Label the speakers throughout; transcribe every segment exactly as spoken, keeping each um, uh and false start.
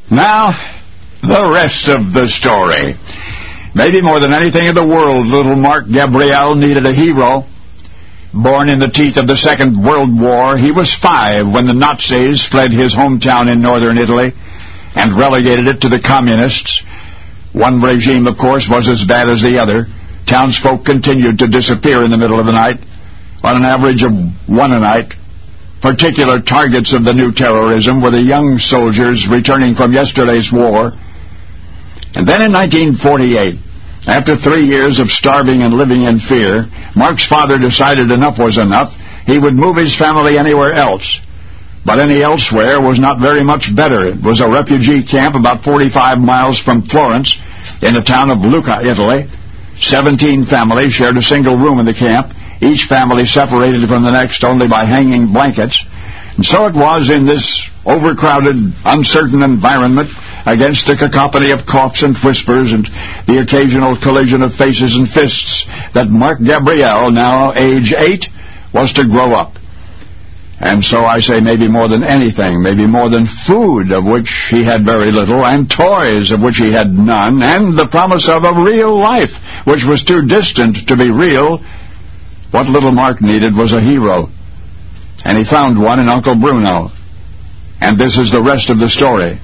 Speaker 1: Now, the rest of the story. Maybe more than anything in the world, little Mark Gabriel needed a hero. Born in the teeth of the Second World War, he was five when the Nazis fled his hometown in northern Italy and relegated it to the communists. One regime, of course, was as bad as the other. Townsfolk continued to disappear in the middle of the night, on an average of one a night. Particular targets of the new terrorism were the young soldiers returning from yesterday's war. And then in nineteen forty-eight, after three years of starving and living in fear, Mark's father decided enough was enough. He would move his family anywhere else. But any elsewhere was not very much better. It was a refugee camp about forty-five miles from Florence, in the town of Lucca, Italy. Seventeen families shared a single room in the camp, each family separated from the next only by hanging blankets. And so it was in this overcrowded, uncertain environment, against the cacophony of coughs and whispers and the occasional collision of faces and fists, that Mark Gabriel, now age eight, was to grow up. And so I say maybe more than anything, maybe more than food, of which he had very little, and toys, of which he had none, and the promise of a real life, which was too distant to be real, what little Mark needed was a hero. And he found one in Uncle Bruno. And this is the rest of the story.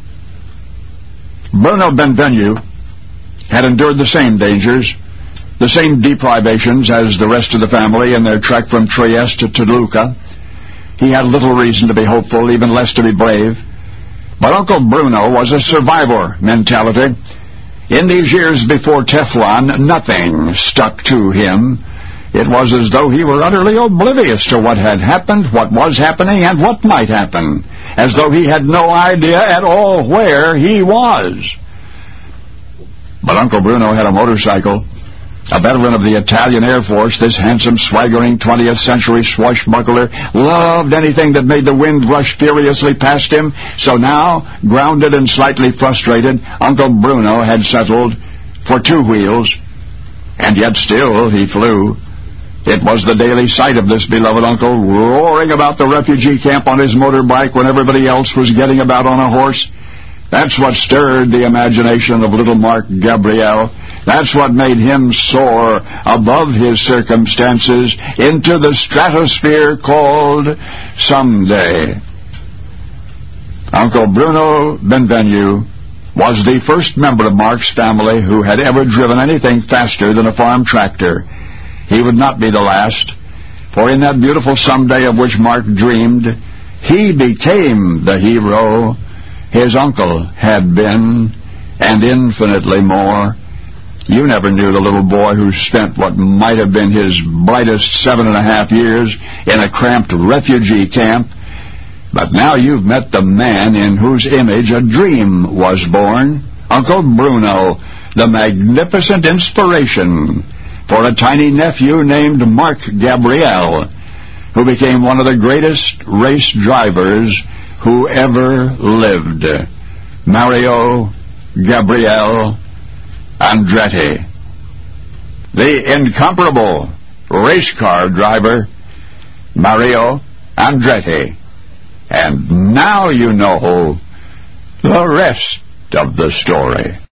Speaker 1: Bruno Benvenu had endured the same dangers, the same deprivations as the rest of the family in their trek from Trieste to Lucca. He had little reason to be hopeful, even less to be brave. But Uncle Bruno was a survivor mentality. In these years before Teflon, nothing stuck to him. It was as though he were utterly oblivious to what had happened, what was happening, and what might happen, as though he had no idea at all where he was. But Uncle Bruno had a motorcycle. A veteran of the Italian Air Force, this handsome, swaggering twentieth century swashbuckler loved anything that made the wind rush furiously past him. So now, grounded and slightly frustrated, Uncle Bruno had settled for two wheels. And yet still he flew. It was the daily sight of this beloved uncle roaring about the refugee camp on his motorbike when everybody else was getting about on a horse. That's what stirred the imagination of little Mark Gabriel. That's what made him soar above his circumstances into the stratosphere called someday. Uncle Bruno Benvenu was the first member of Mark's family who had ever driven anything faster than a farm tractor. He would not be the last, for in that beautiful someday of which Mark dreamed, he became the hero his uncle had been, and infinitely more. You never knew the little boy who spent what might have been his brightest seven and a half years in a cramped refugee camp, but now you've met the man in whose image a dream was born, Uncle Bruno, the magnificent inspiration for a tiny nephew named Mark Gabriel, who became one of the greatest race drivers who ever lived, Mario Gabriel Andretti, the incomparable race car driver, Mario Andretti. And now you know the rest of the story.